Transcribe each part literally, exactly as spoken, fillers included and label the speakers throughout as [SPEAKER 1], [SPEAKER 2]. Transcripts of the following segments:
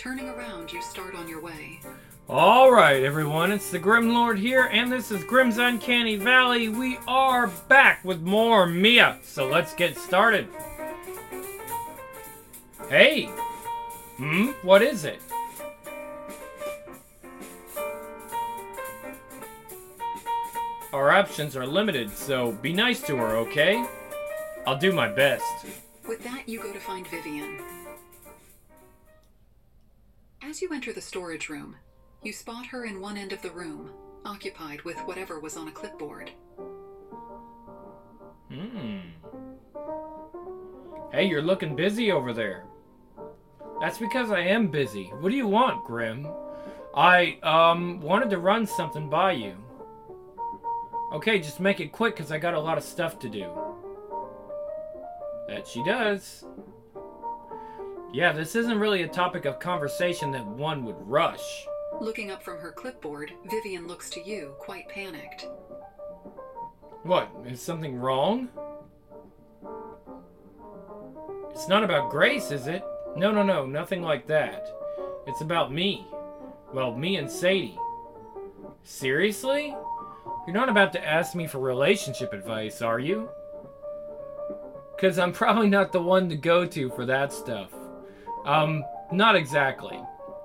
[SPEAKER 1] Turning around, you start on your way.
[SPEAKER 2] Alright everyone, it's the Grim Lord here, and this is Grim's Uncanny Valley. We are back with more Mia, so let's get started. Hey! Hmm? What is it? Our options are limited, so be nice to her, okay? I'll do my best.
[SPEAKER 1] With that, you go to find Vivian. As you enter the storage room, you spot her in one end of the room, occupied with whatever was on a clipboard.
[SPEAKER 2] Hmm. Hey, you're looking busy over there. That's because I am busy. What do you want, Grim? I, um, wanted to run something by you. Okay, just make it quick, because I got a lot of stuff to do. That she does. Yeah, this isn't really a topic of conversation that one would rush.
[SPEAKER 1] Looking up from her clipboard, Vivian looks to you, quite panicked.
[SPEAKER 2] What? Is something wrong? It's not about Grace, is it? No, no, no, nothing like that. It's about me. Well, me and Sadie. Seriously? You're not about to ask me for relationship advice, are you? Because I'm probably not the one to go to for that stuff. Um, not exactly.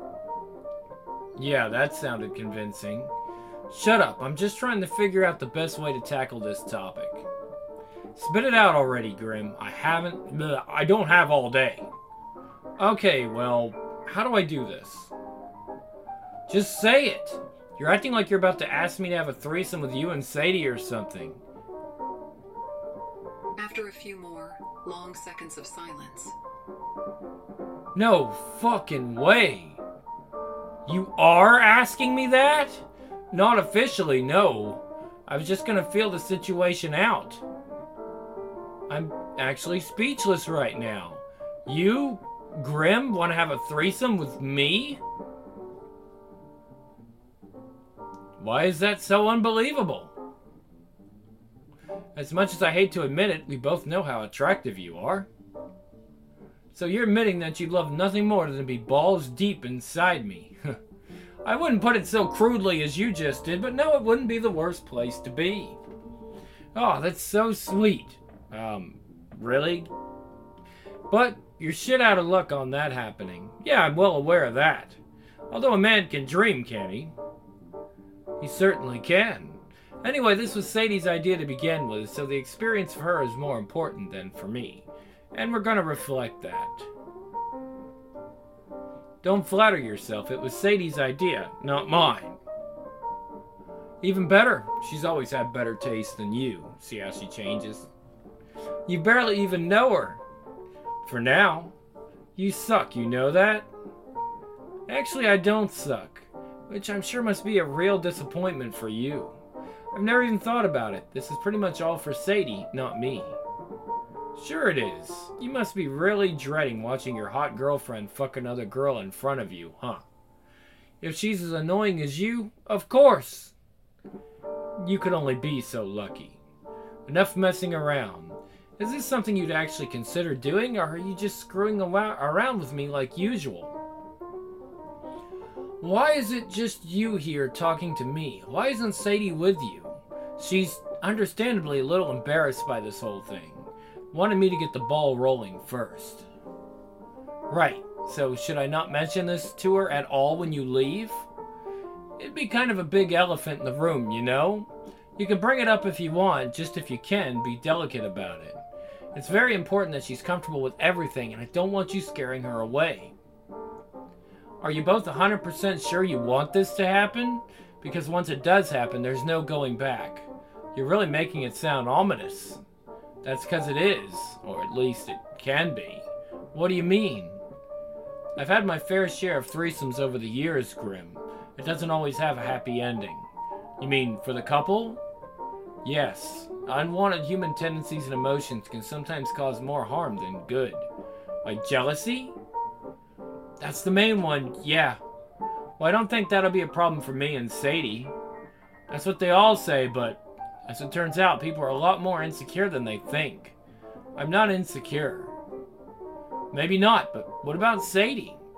[SPEAKER 2] Yeah, that sounded convincing. Shut up, I'm just trying to figure out the best way to tackle this topic. Spit it out already, Grim. I haven't... Bleh, I don't have all day. Okay, well, how do I do this? Just say it! You're acting like you're about to ask me to have a threesome with you and Sadie or something.
[SPEAKER 1] After a few more long seconds of silence.
[SPEAKER 2] No fucking way! You are asking me that? Not officially, no. I was just gonna feel the situation out. I'm actually speechless right now. You, Grim, want to have a threesome with me? Why is that so unbelievable? As much as I hate to admit it, we both know how attractive you are. So you're admitting that you'd love nothing more than to be balls deep inside me. I wouldn't put it so crudely as you just did, but no, it wouldn't be the worst place to be. Oh, that's so sweet. Um, really? But you're shit out of luck on that happening. Yeah, I'm well aware of that. Although a man can dream, can't he? He certainly can. Anyway, this was Sadie's idea to begin with, so the experience for her is more important than for me. And we're gonna reflect that. Don't flatter yourself, it was Sadie's idea, not mine. Even better, she's always had better taste than you. See how she changes? You barely even know her. For now. You suck, you know that? Actually, I don't suck. Which I'm sure must be a real disappointment for you. I've never even thought about it. This is pretty much all for Sadie, not me. Sure it is. You must be really dreading watching your hot girlfriend fuck another girl in front of you, huh? If she's as annoying as you, of course! You could only be so lucky. Enough messing around. Is this something you'd actually consider doing, or are you just screwing around with me like usual? Why is it just you here talking to me? Why isn't Sadie with you? She's understandably a little embarrassed by this whole thing. Wanted me to get the ball rolling first. Right, so should I not mention this to her at all when you leave? It'd be kind of a big elephant in the room, you know? You can bring it up if you want, just if you can, be delicate about it. It's very important that she's comfortable with everything, and I don't want you scaring her away. Are you both one hundred percent sure you want this to happen? Because once it does happen, there's no going back. You're really making it sound ominous. That's because it is, or at least it can be. What do you mean? I've had my fair share of threesomes over the years, Grim. It doesn't always have a happy ending. You mean for the couple? Yes. Unwanted human tendencies and emotions can sometimes cause more harm than good. Like jealousy? That's the main one, yeah. Well, I don't think that'll be a problem for me and Sadie. That's what they all say, but as it turns out, people are a lot more insecure than they think. I'm not insecure. Maybe not, but what about Sadie?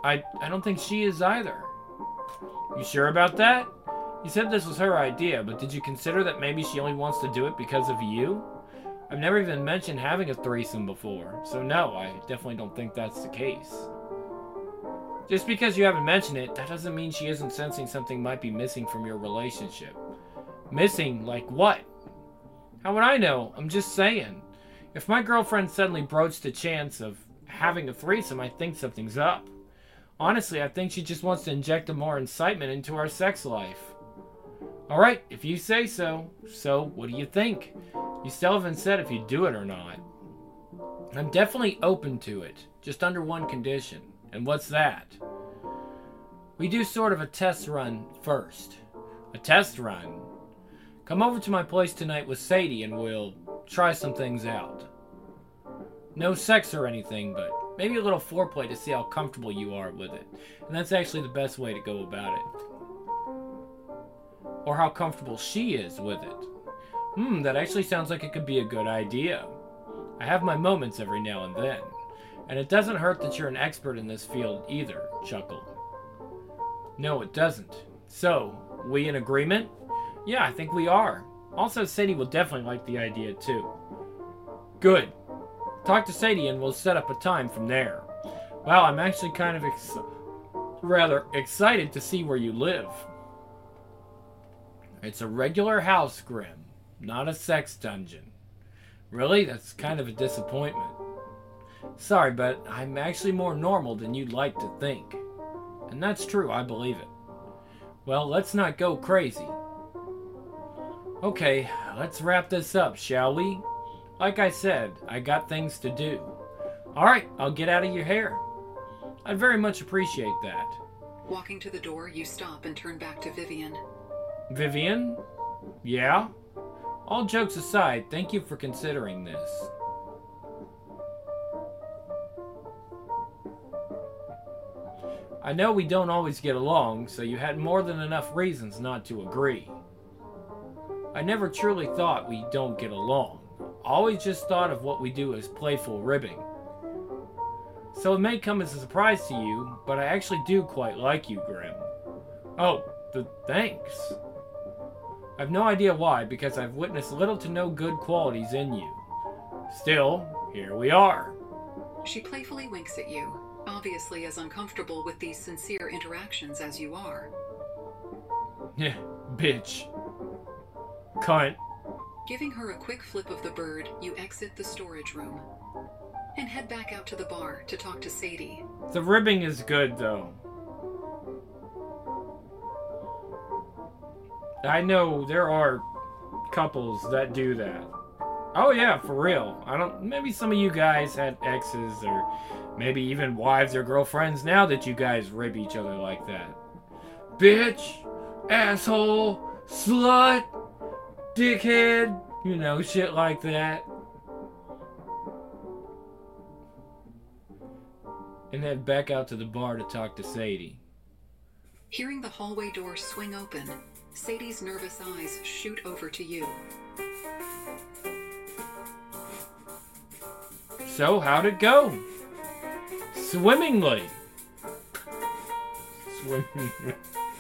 [SPEAKER 2] I, I don't think she is either. You sure about that? You said this was her idea, but did you consider that maybe she only wants to do it because of you? I've never even mentioned having a threesome before, so no, I definitely don't think that's the case. Just because you haven't mentioned it, that doesn't mean she isn't sensing something might be missing from your relationship. Missing? Like what? How would I know? I'm just saying. If my girlfriend suddenly broached the chance of having a threesome, I think something's up. Honestly, I think she just wants to inject a more incitement into our sex life. Alright, if you say so. So, what do you think? You still haven't said if you do it or not. I'm definitely open to it, just under one condition. And what's that? We do sort of a test run first. A test run? Come over to my place tonight with Sadie and we'll try some things out. No sex or anything, but maybe a little foreplay to see how comfortable you are with it. And that's actually the best way to go about it. Or how comfortable she is with it. Hmm, that actually sounds like it could be a good idea. I have my moments every now and then. And it doesn't hurt that you're an expert in this field either, Chuckle. No, it doesn't. So, we in agreement? Yeah, I think we are. Also, Sadie will definitely like the idea too. Good. Talk to Sadie and we'll set up a time from there. Wow, I'm actually kind of ex- rather excited to see where you live. It's a regular house, Grim, not a sex dungeon. Really? That's kind of a disappointment. Sorry, but I'm actually more normal than you'd like to think. And that's true, I believe it. Well, let's not go crazy. Okay, let's wrap this up, shall we? Like I said, I got things to do. Alright, I'll get out of your hair. I'd very much appreciate that.
[SPEAKER 1] Walking to the door, you stop and turn back to Vivian.
[SPEAKER 2] Vivian? Yeah? All jokes aside, thank you for considering this. I know we don't always get along, so you had more than enough reasons not to agree. I never truly thought we don't get along. Always just thought of what we do as playful ribbing. So it may come as a surprise to you, but I actually do quite like you, Grim. Oh, th- thanks. I've no idea why, because I've witnessed little to no good qualities in you. Still, here we are.
[SPEAKER 1] She playfully winks at you, obviously as uncomfortable with these sincere interactions as you are.
[SPEAKER 2] Yeah, bitch. Cunt.
[SPEAKER 1] Giving her a quick flip of the bird, you exit the storage room and head back out to the bar to talk to Sadie.
[SPEAKER 2] The ribbing is good, though. I know there are couples that do that. Oh yeah, for real. I don't. Maybe some of you guys had exes, or maybe even wives or girlfriends now that you guys rib each other like that. Bitch, asshole, slut, dickhead, you know, shit like that. And head back out to the bar to talk to Sadie.
[SPEAKER 1] Hearing the hallway door swing open, Sadie's nervous eyes shoot over to you.
[SPEAKER 2] So, how'd it go? Swimmingly. Swimmingly.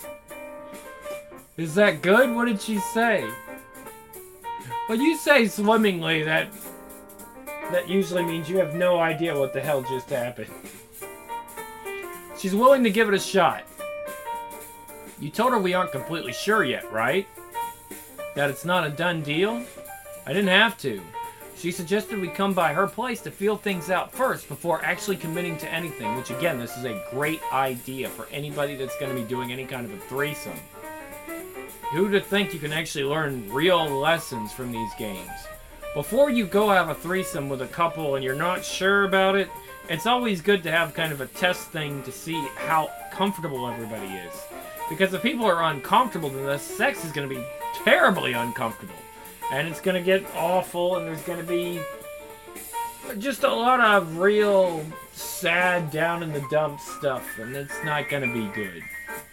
[SPEAKER 2] Is that good? What did she say? When you say swimmingly, that that usually means you have no idea what the hell just happened. She's willing to give it a shot. You told her we aren't completely sure yet, right? That it's not a done deal? I didn't have to. She suggested we come by her place to feel things out first before actually committing to anything, which again, this is a great idea for anybody that's going to be doing any kind of a threesome. Who'd think you can actually learn real lessons from these games? Before you go have a threesome with a couple and you're not sure about it, it's always good to have kind of a test thing to see how comfortable everybody is. Because if people are uncomfortable, then the sex is going to be terribly uncomfortable. And it's going to get awful, and there's going to be just a lot of real sad, down in the dumps stuff, and it's not going to be good.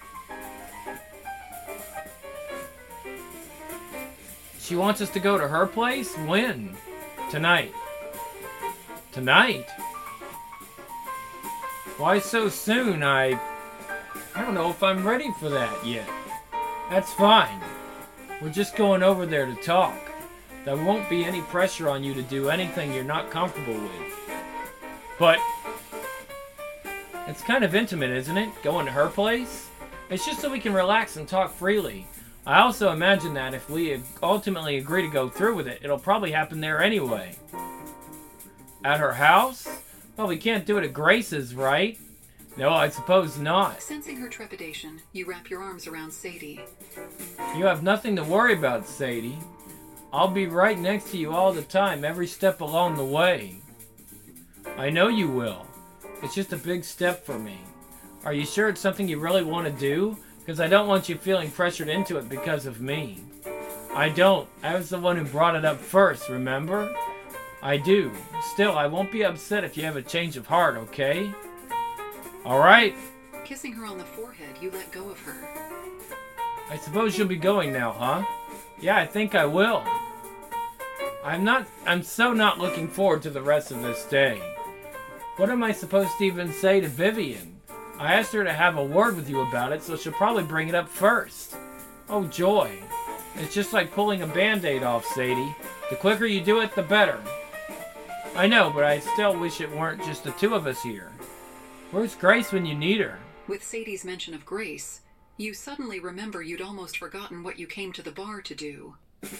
[SPEAKER 2] She wants us to go to her place? When? Tonight. Tonight? Why so soon? I... I don't know if I'm ready for that yet. That's fine. We're just going over there to talk. There won't be any pressure on you to do anything you're not comfortable with. But... it's kind of intimate, isn't it? Going to her place? It's just so we can relax and talk freely. I also imagine that if we ultimately agree to go through with it, it'll probably happen there anyway. At her house? Well, we can't do it at Grace's, right? No, I suppose not.
[SPEAKER 1] Sensing her trepidation, you wrap your arms around Sadie.
[SPEAKER 2] You have nothing to worry about, Sadie. I'll be right next to you all the time, every step along the way. I know you will. It's just a big step for me. Are you sure it's something you really want to do? Because I don't want you feeling pressured into it because of me. I don't. I was the one who brought it up first, remember? I do. Still, I won't be upset if you have a change of heart, okay? Alright?
[SPEAKER 1] Kissing her on the forehead, you let go of her.
[SPEAKER 2] I suppose you'll be going now, huh? Yeah, I think I will. I'm not... I'm so not looking forward to the rest of this day. What am I supposed to even say to Vivian? I asked her to have a word with you about it, so she'll probably bring it up first. Oh, joy. It's just like pulling a band-aid off, Sadie. The quicker you do it, the better. I know, but I still wish it weren't just the two of us here. Where's Grace when you need her?
[SPEAKER 1] With Sadie's mention of Grace, you suddenly remember you'd almost forgotten what you came to the bar to do.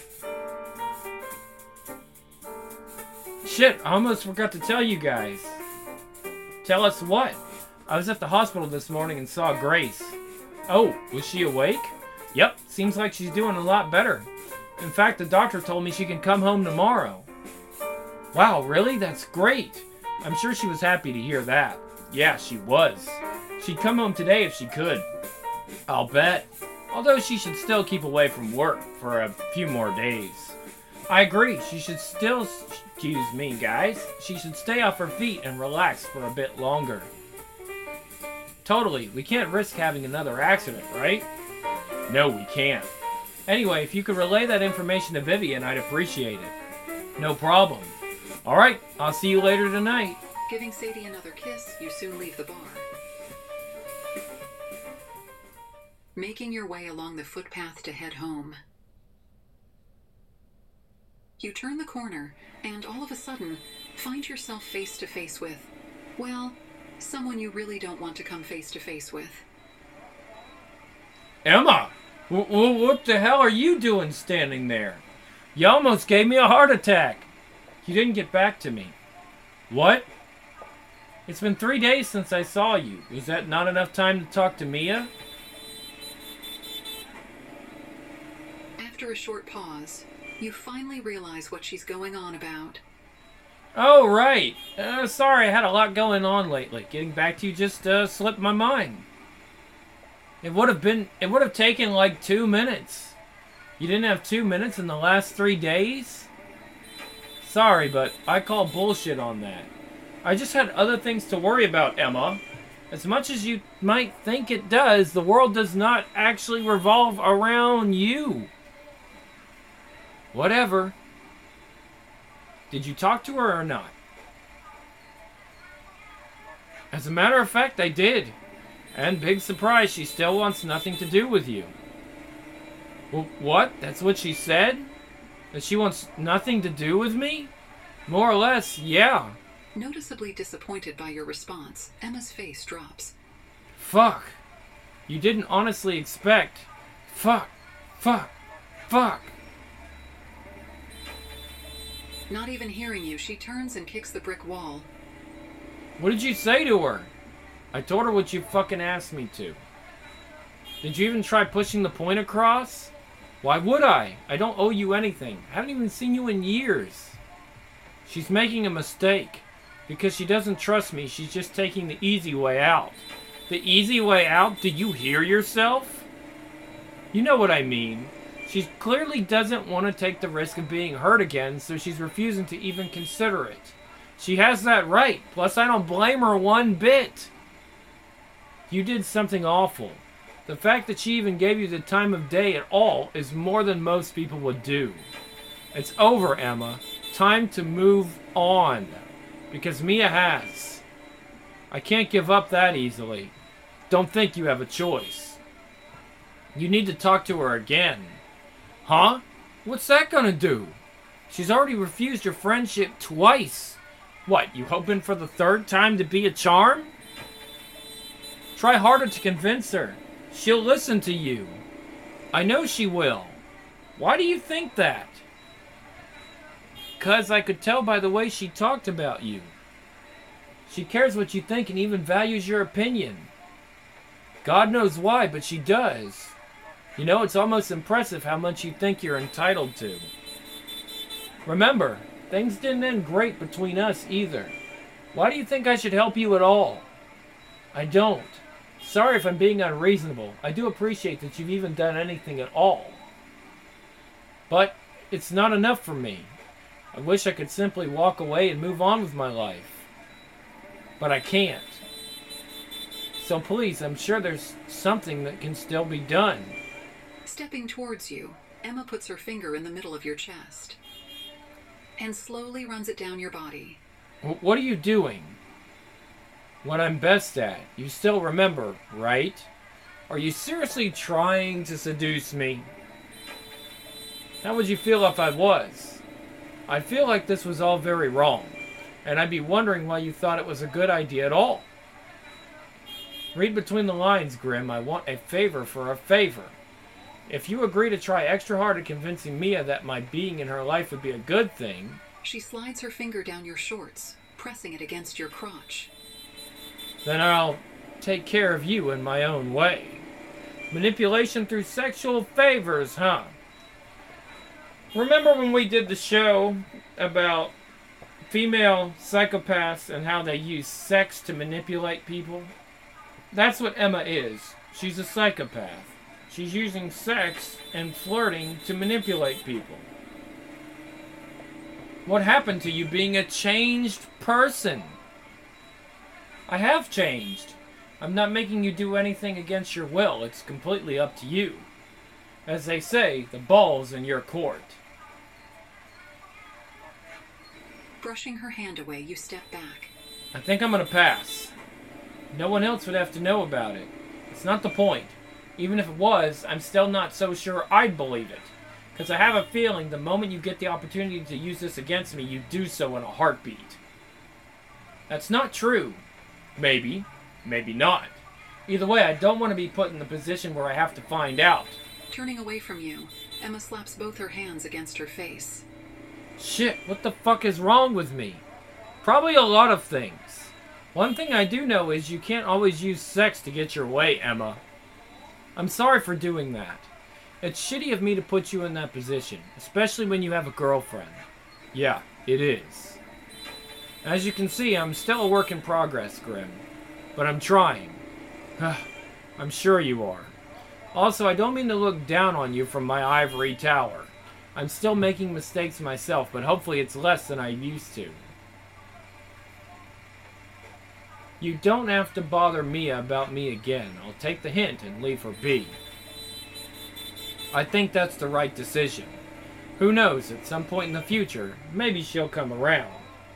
[SPEAKER 2] Shit, I almost forgot to tell you guys. Tell us what? I was at the hospital this morning and saw Grace. Oh, was she awake? Yep, seems like she's doing a lot better. In fact, the doctor told me she can come home tomorrow. Wow, really? That's great. I'm sure she was happy to hear that. Yeah, she was. She'd come home today if she could. I'll bet. Although she should still keep away from work for a few more days. I agree, she should still... Excuse me, guys. She should stay off her feet and relax for a bit longer. Totally, we can't risk having another accident, right? No, we can't. Anyway, if you could relay that information to Vivian, I'd appreciate it. No problem. Alright, I'll see you later tonight.
[SPEAKER 1] Giving Sadie another kiss, you soon leave the bar. Making your way along the footpath to head home. You turn the corner, and all of a sudden, find yourself face to face with, well, someone you really don't want to come face to face with.
[SPEAKER 2] Emma! W- w- what the hell are you doing standing there? You almost gave me a heart attack. You didn't get back to me. What? It's been three days since I saw you. Was that not enough time to talk to Mia?
[SPEAKER 1] After a short pause, you finally realize what she's going on about.
[SPEAKER 2] Oh, right. Uh, sorry, I had a lot going on lately. Getting back to you just uh, slipped my mind. It would have been, it would have taken like two minutes. You didn't have two minutes in the last three days? Sorry, but I call bullshit on that. I just had other things to worry about, Emma. As much as you might think it does, the world does not actually revolve around you. Whatever. Did you talk to her or not? As a matter of fact, I did. And big surprise, she still wants nothing to do with you. Well, what? That's what she said? That she wants nothing to do with me? More or less, yeah.
[SPEAKER 1] Noticeably disappointed by your response, Emma's face drops.
[SPEAKER 2] Fuck. You didn't honestly expect. Fuck. Fuck. Fuck.
[SPEAKER 1] Not even hearing you, she turns and kicks the brick wall.
[SPEAKER 2] What did you say to her? I told her what you fucking asked me to. Did you even try pushing the point across? Why would I? I don't owe you anything. I haven't even seen you in years. She's making a mistake. Because she doesn't trust me, she's just taking the easy way out. The easy way out? Do you hear yourself? You know what I mean. She clearly doesn't want to take the risk of being hurt again, so she's refusing to even consider it. She has that right. Plus, I don't blame her one bit. You did something awful. The fact that she even gave you the time of day at all is more than most people would do. It's over, Emma. Time to move on. Because Mia has. I can't give up that easily. Don't think you have a choice. You need to talk to her again. Huh? What's that gonna do? She's already refused your friendship twice. What, you hoping for the third time to be a charm? Try harder to convince her. She'll listen to you. I know she will. Why do you think that? 'Cause I could tell by the way she talked about you. She cares what you think and even values your opinion. God knows why, but she does. You know, it's almost impressive how much you think you're entitled to. Remember, things didn't end great between us either. Why do you think I should help you at all? I don't. Sorry if I'm being unreasonable. I do appreciate that you've even done anything at all. But it's not enough for me. I wish I could simply walk away and move on with my life. But I can't. So please, I'm sure there's something that can still be done.
[SPEAKER 1] Stepping towards you, Emma puts her finger in the middle of your chest and slowly runs it down your body.
[SPEAKER 2] W- what are you doing? What I'm best at. You still remember, right? Are you seriously trying to seduce me? How would you feel if I was? I feel like this was all very wrong, and I'd be wondering why you thought it was a good idea at all. Read between the lines, Grim. I want a favor for a favor. If you agree to try extra hard at convincing Mia that my being in her life would be a good thing...
[SPEAKER 1] She slides her finger down your shorts, pressing it against your crotch.
[SPEAKER 2] Then I'll take care of you in my own way. Manipulation through sexual favors, huh? Remember when we did the show about female psychopaths and how they use sex to manipulate people? That's what Emma is. She's a psychopath. She's using sex and flirting to manipulate people. What happened to you being a changed person? I have changed. I'm not making you do anything against your will. It's completely up to you. As they say, the ball's in your court.
[SPEAKER 1] Brushing her hand away, you step back.
[SPEAKER 2] I think I'm gonna pass. No one else would have to know about it. It's not the point. Even if it was, I'm still not so sure I'd believe it. Because I have a feeling the moment you get the opportunity to use this against me, you do so in a heartbeat. That's not true. Maybe. Maybe not. Either way, I don't want to be put in the position where I have to find out.
[SPEAKER 1] Turning away from you, Emma slaps both her hands against her face.
[SPEAKER 2] Shit, what the fuck is wrong with me? Probably a lot of things. One thing I do know is you can't always use sex to get your way, Emma. I'm sorry for doing that. It's shitty of me to put you in that position, especially when you have a girlfriend. Yeah, it is. As you can see, I'm still a work in progress, Grim. But I'm trying. I'm sure you are. Also, I don't mean to look down on you from my ivory tower. I'm still making mistakes myself, but hopefully it's less than I used to. You don't have to bother Mia about me again. I'll take the hint and leave her be. I think that's the right decision. Who knows, at some point in the future, maybe she'll come around.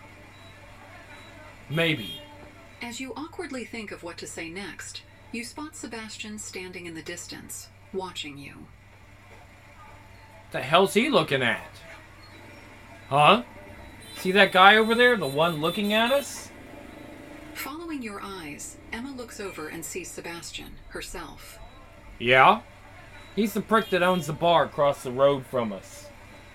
[SPEAKER 2] Maybe.
[SPEAKER 1] As you awkwardly think of what to say next, you spot Sebastian standing in the distance, watching you.
[SPEAKER 2] The hell's he looking at? Huh? See that guy over there, the one looking at us?
[SPEAKER 1] Following your eyes, Emma looks over and sees Sebastian, herself.
[SPEAKER 2] Yeah? He's the prick that owns the bar across the road from us.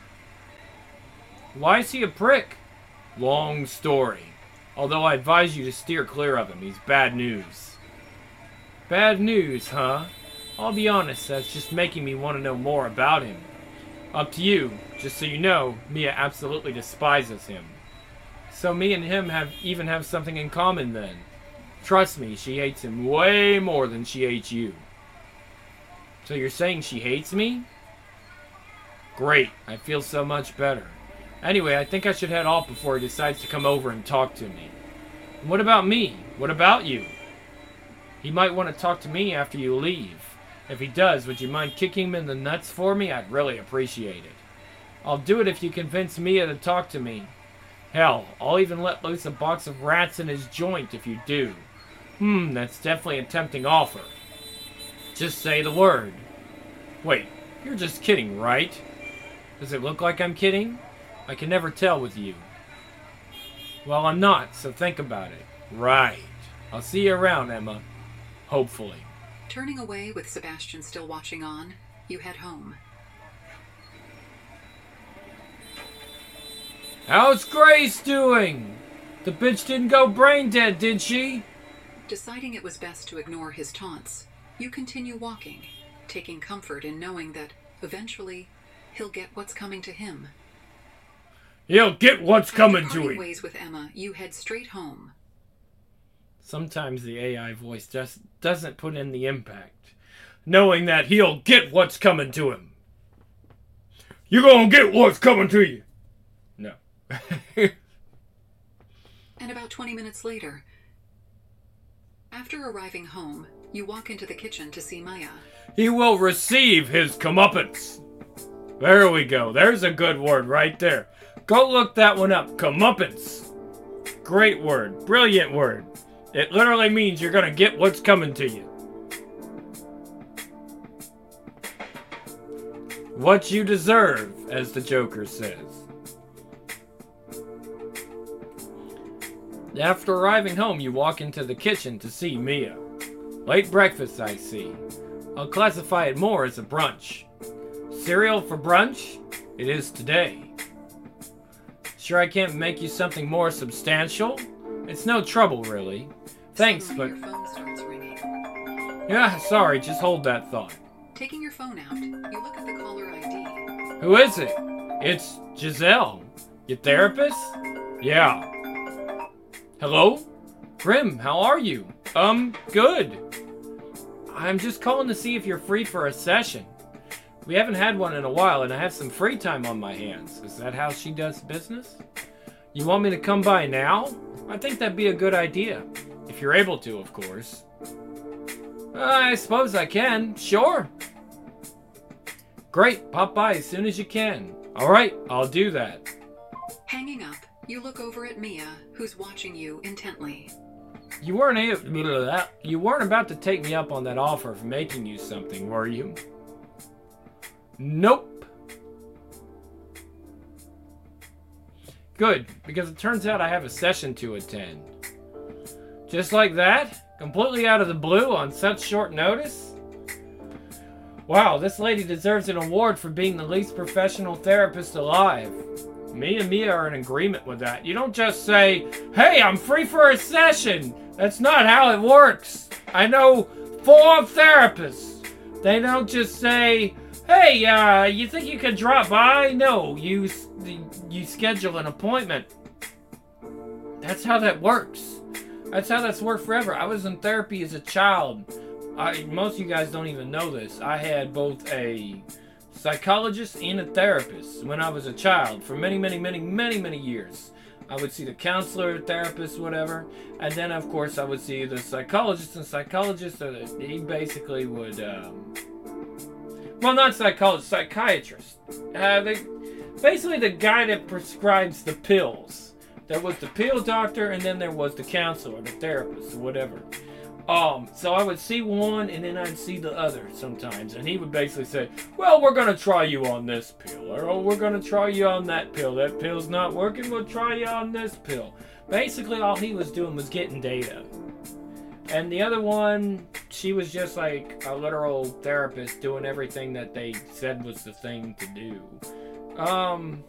[SPEAKER 2] Why is he a prick? Long story. Although I advise you to steer clear of him. He's bad news. Bad news, huh? I'll be honest, that's just making me want to know more about him. Up to you. Just so you know, Mia absolutely despises him. So me and him have even have something in common then. Trust me, she hates him way more than she hates you. So you're saying she hates me? Great, I feel so much better. Anyway, I think I should head off before he decides to come over and talk to me. And what about me? What about you? He might want to talk to me after you leave. If he does, would you mind kicking him in the nuts for me? I'd really appreciate it. I'll do it if you convince Mia to talk to me. Hell, I'll even let loose a box of rats in his joint if you do. Hmm, that's definitely a tempting offer. Just say the word. Wait, you're just kidding, right? Does it look like I'm kidding? I can never tell with you. Well, I'm not, so think about it. Right. I'll see you around, Emma. Hopefully.
[SPEAKER 1] Turning away with Sebastian still watching on, you head home.
[SPEAKER 2] How's Grace doing? The bitch didn't go brain dead, did she?
[SPEAKER 1] Deciding it was best to ignore his taunts, you continue walking, taking comfort in knowing that, eventually, he'll get what's coming to him.
[SPEAKER 2] He'll get what's coming
[SPEAKER 1] After
[SPEAKER 2] to
[SPEAKER 1] parting
[SPEAKER 2] him.
[SPEAKER 1] ways with Emma, you head straight home.
[SPEAKER 2] Sometimes the A I voice just doesn't put in the impact, knowing that he'll get what's coming to him. You're gonna get what's coming to you. No.
[SPEAKER 1] And about twenty minutes later, after arriving home, you walk into the kitchen to see Maya.
[SPEAKER 2] He will receive his comeuppance. There we go. There's a good word right there. Go look that one up. Comeuppance. Great word. Brilliant word. It literally means you're gonna get what's coming to you. What you deserve, as the Joker says. After arriving home, you walk into the kitchen to see Mia. Late breakfast, I see. I'll classify it more as a brunch. Cereal for brunch? It is today. Sure I can't make you something more substantial? It's no trouble, really. Thanks, but...
[SPEAKER 1] Your phone starts ringing.
[SPEAKER 2] Yeah, sorry, just hold that thought.
[SPEAKER 1] Taking your phone out, you look at the caller I D.
[SPEAKER 2] Who is it? It's Giselle. Your therapist? Yeah. Hello? Grim, how are you? Um, good. I'm just calling to see if you're free for a session. We haven't had one in a while, and I have some free time on my hands. Is that how she does business? You want me to come by now? I think that'd be a good idea. If you're able to, of course. I suppose I can. Sure. Great. Pop by as soon as you can. All right, I'll do that.
[SPEAKER 1] Hanging up, you look over at Mia, who's watching you intently.
[SPEAKER 2] You weren't a- you weren't about to take me up on that offer of making you something, were you? Nope. Good, because it turns out I have a session to attend. Just like that? Completely out of the blue on such short notice? Wow, this lady deserves an award for being the least professional therapist alive. Me and Mia are in agreement with that. You don't just say, hey, I'm free for a session. That's not how it works. I know four therapists. They don't just say, hey, uh, you think you could drop by? No, you, you schedule an appointment. That's how that works. That's how that's worked forever. I was in therapy as a child. I, most of you guys don't even know this. I had both a psychologist and a therapist when I was a child for many, many, many, many, many years. I would see the counselor, therapist, whatever, and then of course I would see the psychologist. And psychologist, uh, he basically would, um, well, not psychologist, psychiatrist. Uh, they, basically the guy that prescribes the pills. There was the pill doctor, and then there was the counselor, the therapist, or whatever. Um, so I would see one, and then I'd see the other sometimes, and he would basically say, well, we're going to try you on this pill, or oh, we're going to try you on that pill. That pill's not working, we'll try you on this pill. Basically, all he was doing was getting data. And the other one, she was just like a literal therapist doing everything that they said was the thing to do. Um...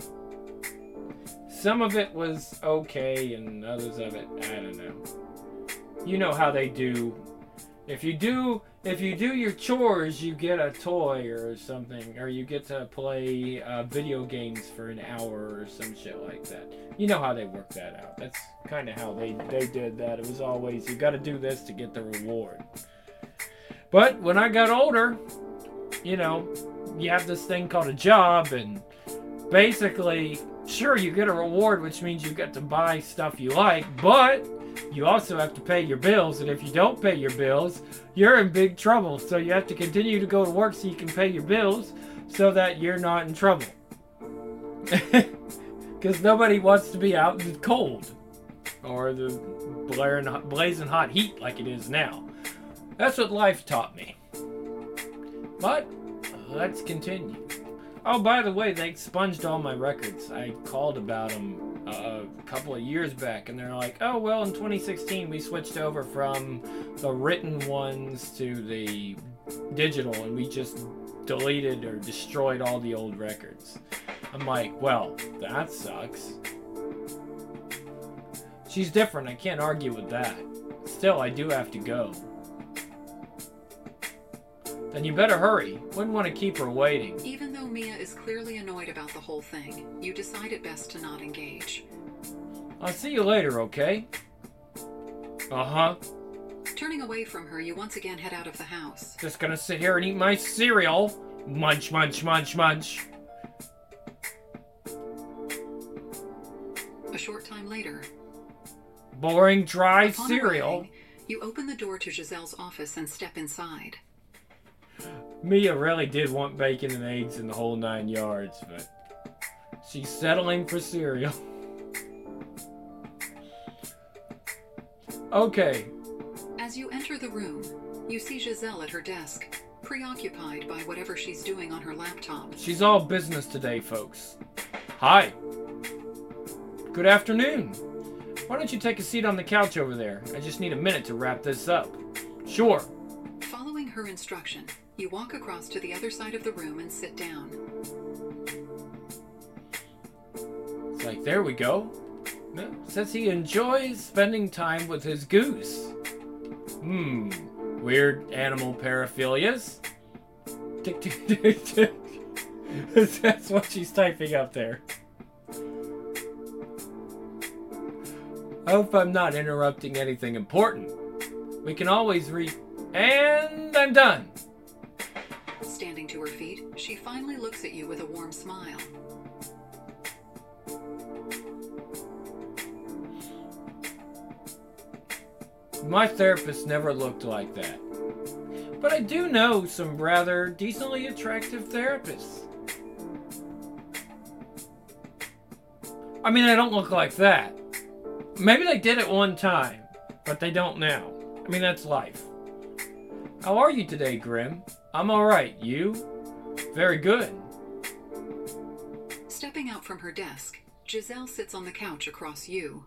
[SPEAKER 2] Some of it was okay, and others of it, I don't know. You know how they do. If you do, if you do your chores, you get a toy or something, or you get to play uh, video games for an hour or some shit like that. You know how they work that out. That's kind of how they they did that. It was always, you got to do this to get the reward. But when I got older, you know, you have this thing called a job, and basically, sure, you get a reward, which means you get to buy stuff you like, but you also have to pay your bills, and if you don't pay your bills, you're in big trouble. So you have to continue to go to work so you can pay your bills so that you're not in trouble. Because nobody wants to be out in the cold. or the blaring, blazing hot heat like it is now. That's what life taught me. But let's continue. Oh, by the way, they expunged all my records. I called about them uh, a couple of years back, and they're like, oh, well, in twenty sixteen, we switched over from the written ones to the digital, and we just deleted or destroyed all the old records. I'm like, well, that sucks. She's different. I can't argue with that. Still, I do have to go. Then you better hurry. Wouldn't want to keep her waiting.
[SPEAKER 1] Even though Mia is clearly annoyed about the whole thing, you decide it best to not engage.
[SPEAKER 2] I'll see you later, okay? Uh-huh.
[SPEAKER 1] Turning away from her, you once again head out of the house.
[SPEAKER 2] Just gonna sit here and eat my cereal. Munch, munch, munch, munch.
[SPEAKER 1] A short time later,
[SPEAKER 2] boring, dry
[SPEAKER 1] upon
[SPEAKER 2] cereal.
[SPEAKER 1] arriving, you open the door to Giselle's office and step inside.
[SPEAKER 2] Mia really did want bacon and eggs in the whole nine yards, but she's settling for cereal. Okay.
[SPEAKER 1] As you enter the room, you see Giselle at her desk, preoccupied by whatever she's doing on her laptop.
[SPEAKER 2] She's all business today, folks. Hi. Good afternoon. Why don't you take a seat on the couch over there? I just need a minute to wrap this up. Sure.
[SPEAKER 1] Following her instruction, you walk across to the other side of the room and sit down.
[SPEAKER 2] It's like, there we go. No, says he enjoys spending time with his goose. Hmm. Weird animal paraphilias. Tick, tick, tick, tick. That's what she's typing up there. I hope I'm not interrupting anything important. We can always read. And I'm done.
[SPEAKER 1] Standing to her feet, she finally looks at you with a warm smile.
[SPEAKER 2] My therapist never looked like that. But I do know some rather decently attractive therapists. I mean, I don't look like that. Maybe they did at one time, but they don't now. I mean, that's life. How are you today, Grim? I'm alright. You? Very good.
[SPEAKER 1] Stepping out from her desk, Giselle sits on the couch across you.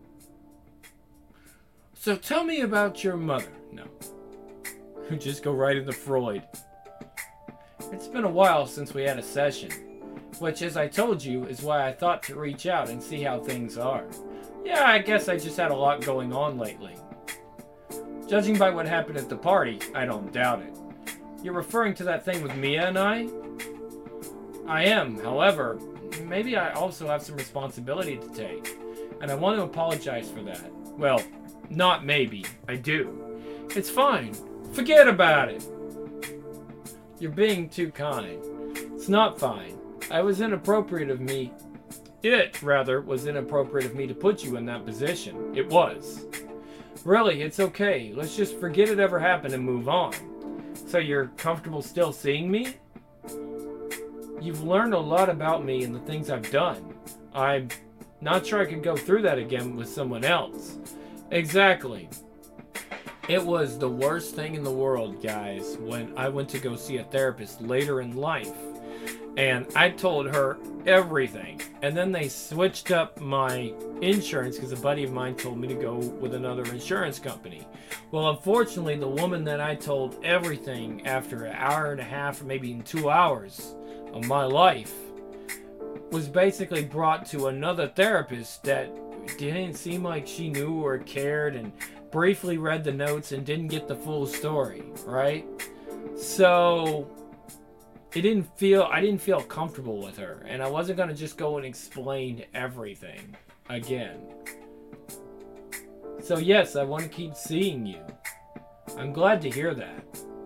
[SPEAKER 2] So tell me about your mother. No. Just go right into Freud. It's been a while since we had a session, which, as I told you, is why I thought to reach out and see how things are. Yeah, I guess I just had a lot going on lately. Judging by what happened at the party, I don't doubt it. You're referring to that thing with Mia and I? I am, however, maybe I also have some responsibility to take, and I want to apologize for that. Well, not maybe, I do. It's fine. Forget about it. You're being too kind. It's not fine. I was inappropriate of me. It, rather, was inappropriate of me to put you in that position. It was. Really, it's okay. Let's just forget it ever happened and move on. So you're comfortable still seeing me? You've learned a lot about me and the things I've done. I'm not sure I could go through that again with someone else. Exactly. It was the worst thing in the world, guys, when I went to go see a therapist later in life. And I told her everything. And then they switched up my insurance because a buddy of mine told me to go with another insurance company. Well, unfortunately, the woman that I told everything after an hour and a half or maybe in two hours of my life was basically brought to another therapist that didn't seem like she knew or cared and briefly read the notes and didn't get the full story, right? So it didn't feel I didn't feel comfortable with her, and I wasn't going to just go and explain everything again. So yes, I want to keep seeing you. I'm glad to hear that.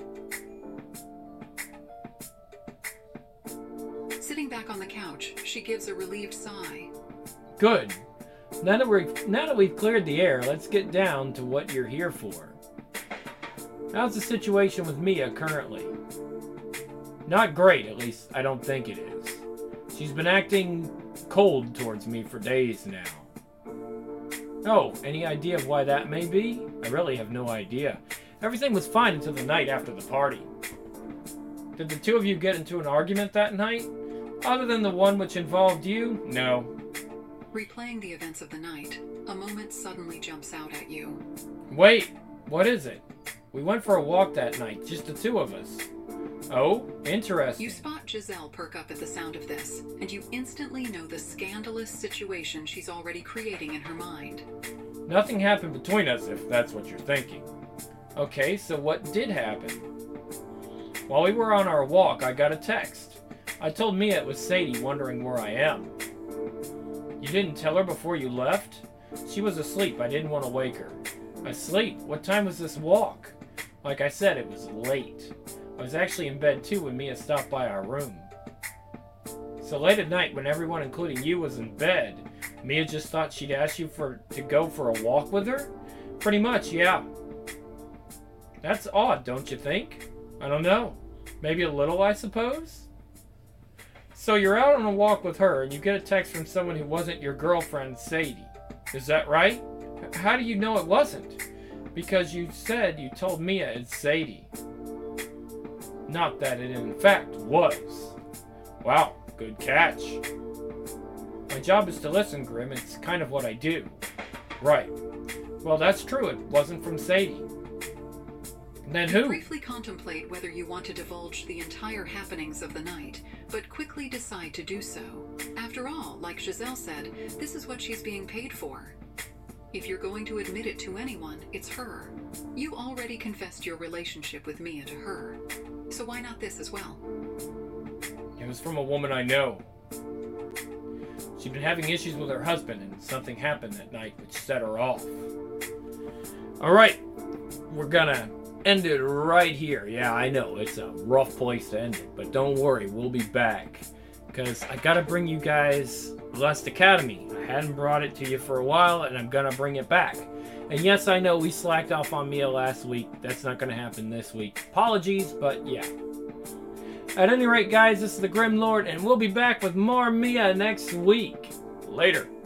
[SPEAKER 1] Sitting back on the couch, she gives a relieved sigh.
[SPEAKER 2] Good. Now that we've, now that we've cleared the air, let's get down to what you're here for. How's the situation with Mia currently? Not great, at least I don't think it is. She's been acting cold towards me for days now. Oh, any idea of why that may be? I really have no idea. Everything was fine until the night after the party. Did the two of you get into an argument that night? Other than the one which involved you? No.
[SPEAKER 1] Replaying the events of the night, a moment suddenly jumps out at you.
[SPEAKER 2] Wait, what is it? We went for a walk that night, just the two of us. Oh, interesting.
[SPEAKER 1] You spot Giselle perk up at the sound of this, and you instantly know the scandalous situation she's already creating in her mind.
[SPEAKER 2] Nothing happened between us, if that's what you're thinking. Okay, so what did happen? While we were on our walk, I got a text. I told Mia it was Sadie wondering where I am. You didn't tell her before you left? She was asleep. I didn't want to wake her. Asleep? What time was this walk? Like I said, it was late. I was actually in bed too when Mia stopped by our room. So late at night, when everyone, including you, was in bed, Mia just thought she'd ask you for to go for a walk with her? Pretty much, yeah. That's odd, don't you think? I don't know. Maybe a little, I suppose? So you're out on a walk with her, and you get a text from someone who wasn't your girlfriend, Sadie. Is that right? How do you know it wasn't? Because you said you told Mia it's Sadie. Not that it in fact was. Wow, good catch. My job is to listen, Grim. It's kind of what I do. Right. Well, that's true. It wasn't from Sadie. Then who?
[SPEAKER 1] You briefly contemplate whether you want to divulge the entire happenings of the night, but quickly decide to do so. After all, like Giselle said, this is what she's being paid for. If you're going to admit it to anyone, it's her. You already confessed your relationship with Mia to her. So why not this as well?
[SPEAKER 2] It was from a woman I know. She'd been having issues with her husband, and something happened that night which set her off. Alright, we're gonna end it right here. Yeah, I know, it's a rough place to end it, but don't worry, we'll be back. Because I gotta bring you guys Lust Academy. I hadn't brought it to you for a while, and I'm gonna bring it back. And yes, I know we slacked off on Mia last week. That's not gonna happen this week. Apologies, but yeah. At any rate, guys, this is the Grim Lord, and we'll be back with more Mia next week. Later.